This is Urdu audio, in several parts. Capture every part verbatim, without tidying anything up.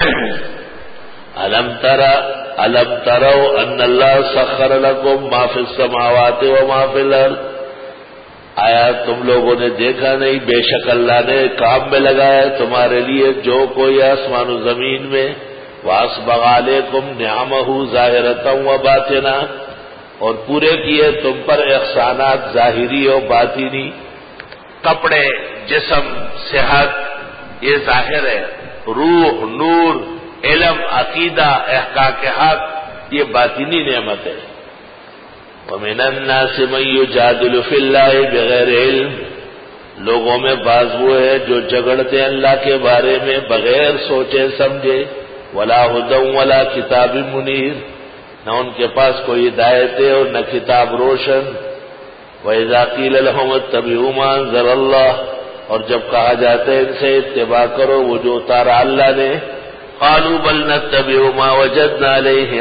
الم ترى الم تروا ان اللہ سخر لكم ما فی السماوات وما فی الارض، آیا تم لوگوں نے دیکھا نہیں بے شک اللہ نے کام میں لگایا تمہارے لیے جو کوئی آسمان و زمین میں، واسبغ علیکم نعمہ ظاہرۃ و باطنہ، اور پورے کیے تم پر احسانات ظاہری و باطنی، کپڑے، جسم، صحت یہ ظاہر ہے، روح، نور، علم، عقیدہ، احقاق حق یہ باطنی نعمت ہے۔ وَمِنَ النَّاسِ مَن يُجَادِلُ فِي اللَّهِ بِغَيْرِ عِلْمٍ، لوگوں میں بعض وہ ہے جو جھگڑتے اللہ کے بارے میں بغیر سوچے سمجھے، وَلَا هُدًى وَلَا كِتَابٍ مُنِيرٍ، نہ ان کے پاس کوئی ہدایت ہے اور نہ کتاب روشن۔ وَإِذَا قِيلَ لَهُمُ اتَّبِعُوا مَا أَنزَلَ اللَّهُ، اور جب کہا جاتا ہے ان سے اتباع کرو وہ جو اتارا اللہ نے، قالوا بل نتبع ما وجدنا علیہ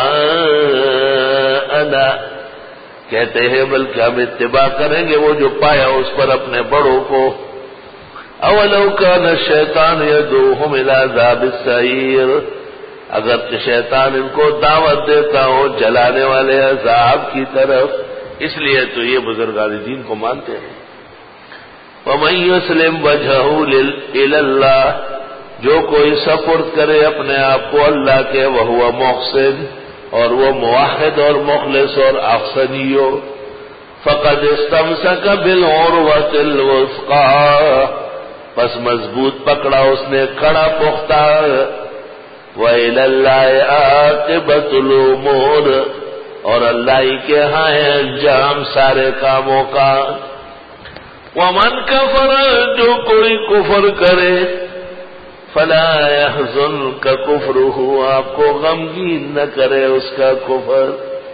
آباءنا، کہتے ہیں بلکہ ہم اتباع کریں گے وہ جو پایا اس پر اپنے بڑوں کو۔ اولو کان الشیطان یدعوہم الی عذاب السعیر، اگر کہ شیطان ان کو دعوت دیتا ہو جلانے والے عذاب کی طرف، اس لیے تو یہ بزرگان دین کو مانتے ہیں۔ ومن یسلم وجہہ الی اللہ، جو کوئی سپرد کرے اپنے آپ کو اللہ کے، وہو محسن، اور وہ موحد اور مخلص اور احسنی ہو، فقد استمسک بالعروۃ الوثقی، پس مضبوط پکڑا اس نے کڑا پختہ، وإلی اللہ عاقبۃ الامور، اور اللہ ہی کے ہاں ہے انجام سارے کاموں کا۔ ومن کفر، جو کوئی کفر کرے، فلا يحزنك كفره، آپ کو غمگین نہ کرے اس کا کفر،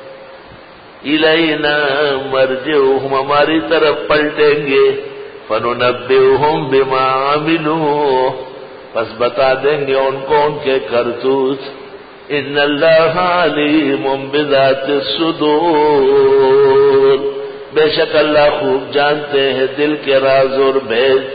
الینا مرجعهم، ہماری طرف پلٹیں گے، فننبئهم بما عملوا، پس بتا دیں گے ان کو ان کے کرتوت، ان اللہ علیم بذات الصدور، بے شک اللہ خوب جانتے ہیں دل کے راز اور بھید۔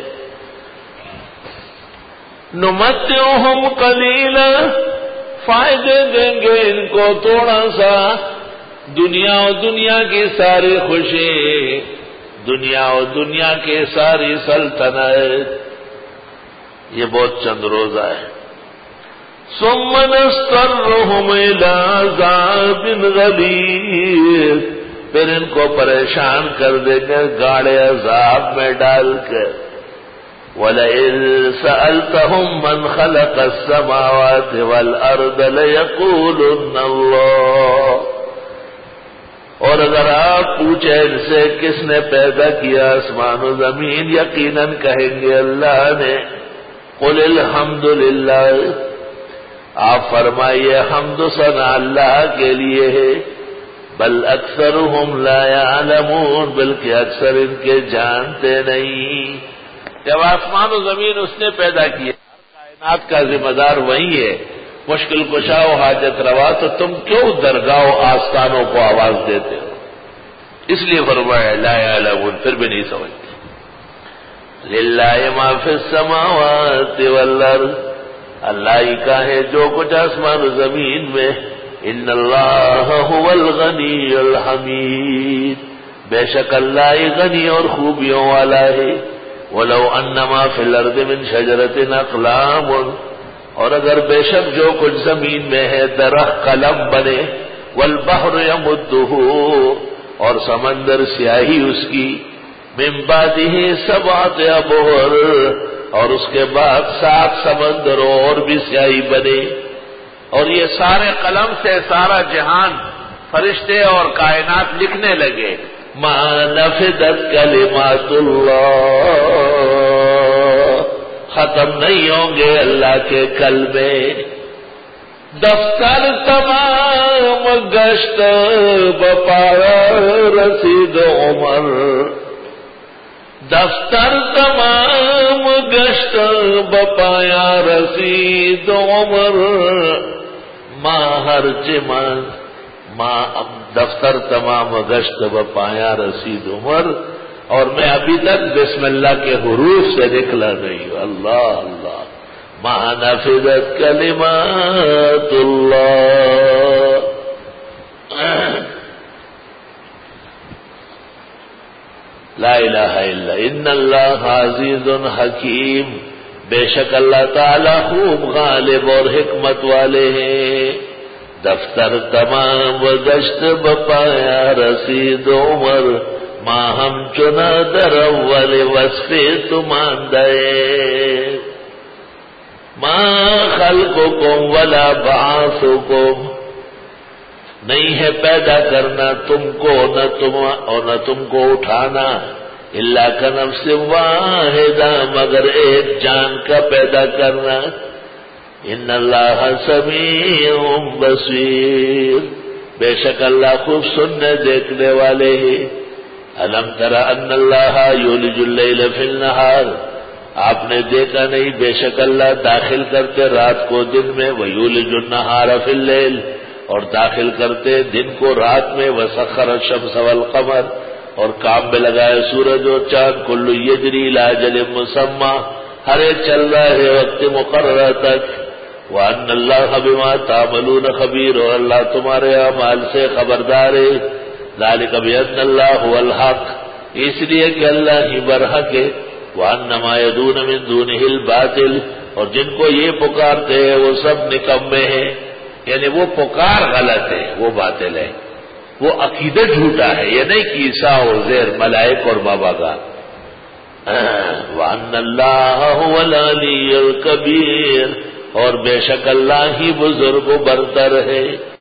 نمتعہم قلیلا، فائدے دیں گے ان کو تھوڑا سا، دنیا و دنیا کی ساری خوشی، دنیا و دنیا کی ساری سلطنت، یہ بہت چند روزہ ہے۔ ثم نضطرہم الی عذاب غلیظ، پھر ان کو پریشان کر دیں گے گاڑے عذاب میں ڈال کر۔ وَلَئِن سَأَلْتَهُم مَّنْ خَلَقَ السَّمَاوَاتِ وَالْأَرْضَ لَيَقُولُنَّ اللَّهُ، اور اگر آپ پوچھیں ان سے کس نے پیدا کیا آسمان و زمین، یقیناً کہیں گے اللہ نے۔ قُلِ الْحَمْدُ لِلَّهِ، آپ فرمائیے حمد و ثنا اللہ کے لیے ہے، بل اکثرهم لا يعلمون، بلکہ اکثر ان کے جانتے نہیں۔ جب آسمان و زمین اس نے پیدا کیا، کائنات کا ذمہ دار وہی ہے، مشکل کشا و حاجت روا، تو تم کیوں درگاہ و آستانوں کو آواز دیتے ہو؟ اس لیے فرمایا لا يعلمون، پھر بھی نہیں سمجھتے۔ للہ ما فی السماوات والارض، اللہ ہی کا ہے جو کچھ آسمان و زمین میں۔ ان اللہ هو الغنی الحمید، بے شک اللہ ہی غنی اور خوبیوں والا ہے۔ وَلَوْ أَنَّمَا فِي الْأَرْضِ مِنْ شَجَرَةٍ أَقْلَامٌ، اور اگر بے شک جو کچھ زمین میں ہے درخت قلم بنے، وَالْبَحْرُ يَمُدُّهُ، اور سمندر سیاہی اس کی، مِنْ بَعْدِهِ سَبْعَةِ أَبْحُرٍ، اور اس کے بعد سات سمندر اور بھی سیاہی بنے، اور یہ سارے قلم سے سارا جہان فرشتے اور کائنات لکھنے لگے، ما نفدت کلمات اللہ، ختم نہیں ہوں گے اللہ کے کلمے۔ دفتر تمام گشت بپایا رسید عمر، دفتر تمام گشت بپایا رسید عمر، ماں ہر چمن ماں دفتر تمام گشت بپایا رسید عمر، اور میں ابھی تک بسم اللہ کے حروف سے نکلا نہیں ہوں۔ اللہ اللہ، ما نفذت کلمات اللہ. لا الہ الا ان اللہ عزیز حکیم. بے شک اللہ تعالی خوب غالب اور حکمت والے ہیں. دفتر تمام و گشت بپایا رسید عمر ماں ہم چنا در اول وصف تمان دے. ماں خلقکم ولا بعثکم نہیں ہے پیدا کرنا تم کو نہ تم اور نہ تم کو اٹھانا الا کنفس واحدہ مگر ایک جان کا پیدا کرنا. ان اللہ سمیع بصیر. بے شک اللہ خوب سننے دیکھنے والے ہیں. الم تر ان اللہ یولج اللیل فی النہار. آپ نے دیکھا نہیں بے شک اللہ داخل کرتے رات کو دن میں. ویولج النہار فی اللیل اور داخل کرتے دن کو رات میں. وسخر الشمس والقمر اور کام میں لگائے سورج اور چاند. کل یجری الی اجل مسمى ہر ایک چل رہا ہے وقت مقررہ تک. وان اللہ بما تعملون خبیر اور اللہ تمہارے اعمال سے خبردار ہے. ذالک بان اللہ هو الحق اس لیے کہ اللہ ہی برحق ہے. وان ما يدعون من دونه الباطل اور جن کو یہ پکارتے ہیں وہ سب نکمے ہیں. یعنی وہ پکار غلط ہے وہ باطل ہے وہ عقیدہ جھوٹا ہے. یہ نہیں کہ عیسیٰ اور زیر ملائک اور بابا کا. وان اللہ هو العلی الکبیر اور بے شک اللہ ہی بزرگ و برتر ہے.